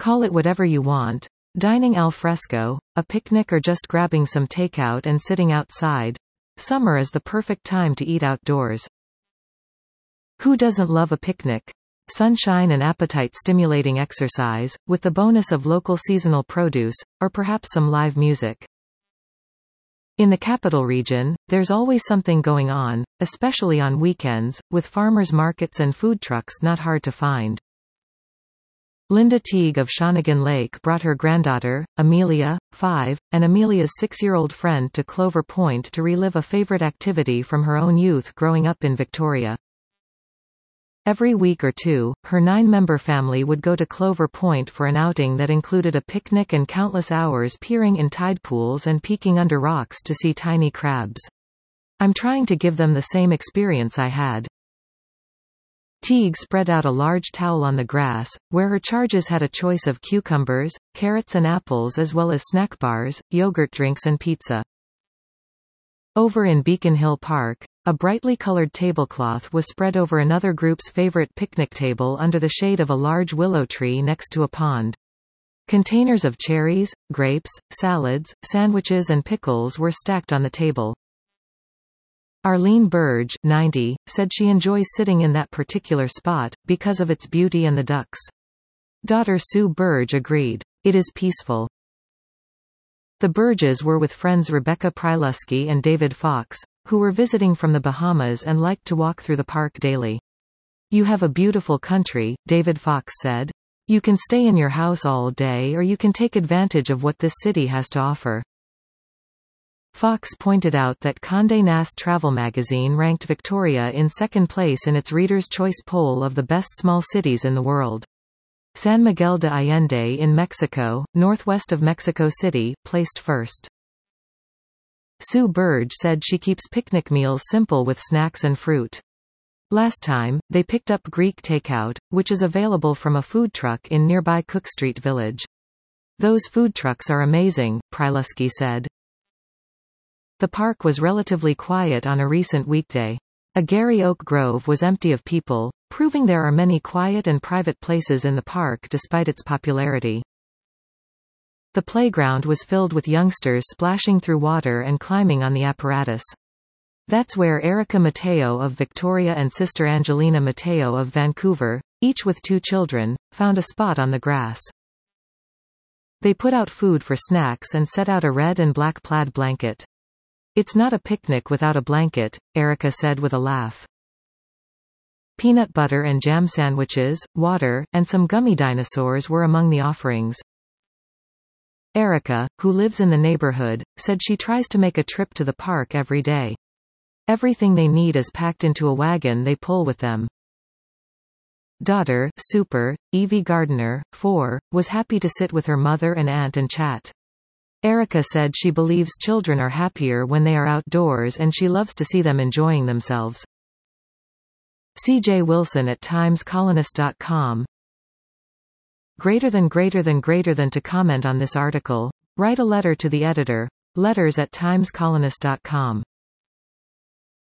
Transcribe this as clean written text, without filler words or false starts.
Call it whatever you want. Dining al fresco, a picnic, or just grabbing some takeout and sitting outside. Summer is the perfect time to eat outdoors. Who doesn't love a picnic? Sunshine and appetite-stimulating exercise, with the bonus of local seasonal produce, or perhaps some live music. In the capital region, there's always something going on, especially on weekends, with farmers markets and food trucks not hard to find. Linda Teague of Shawnigan Lake brought her granddaughter, Amelia, 5, and Amelia's 6-year-old friend to Clover Point to relive a favorite activity from her own youth growing up in Victoria. Every week or two, her 9-member family would go to Clover Point for an outing that included a picnic and countless hours peering in tide pools and peeking under rocks to see tiny crabs. I'm trying to give them the same experience I had. Teague spread out a large towel on the grass, where her charges had a choice of cucumbers, carrots and apples, as well as snack bars, yogurt drinks and pizza. Over in Beacon Hill Park, a brightly colored tablecloth was spread over another group's favorite picnic table under the shade of a large willow tree next to a pond. Containers of cherries, grapes, salads, sandwiches and pickles were stacked on the table. Arlene Burge, 90, said she enjoys sitting in that particular spot, because of its beauty and the ducks. Daughter Sue Burge agreed. It is peaceful. The Burges were with friends Rebecca Pryluski and David Fox, who were visiting from the Bahamas and liked to walk through the park daily. You have a beautiful country, David Fox said. You can stay in your house all day or you can take advantage of what this city has to offer. Fox pointed out that Condé Nast Travel magazine ranked Victoria in second place in its Reader's Choice poll of the best small cities in the world. San Miguel de Allende in Mexico, northwest of Mexico City, placed first. Sue Burge said she keeps picnic meals simple with snacks and fruit. Last time, they picked up Greek takeout, which is available from a food truck in nearby Cook Street Village. Those food trucks are amazing, Pryluski said. The park was relatively quiet on a recent weekday. A Garry Oak Grove was empty of people, proving there are many quiet and private places in the park despite its popularity. The playground was filled with youngsters splashing through water and climbing on the apparatus. That's where Erica Mateo of Victoria and sister Angelina Mateo of Vancouver, each with 2 children, found a spot on the grass. They put out food for snacks and set out a red and black plaid blanket. It's not a picnic without a blanket, Erica said with a laugh. Peanut butter and jam sandwiches, water, and some gummy dinosaurs were among the offerings. Erica, who lives in the neighborhood, said she tries to make a trip to the park every day. Everything they need is packed into a wagon they pull with them. Daughter, Super, Evie Gardner, 4, was happy to sit with her mother and aunt and chat. Erica said she believes children are happier when they are outdoors and she loves to see them enjoying themselves. C.J. Wilson at TimesColonist.com. Greater than to comment on this article, write a letter to the editor, letters@timescolonist.com.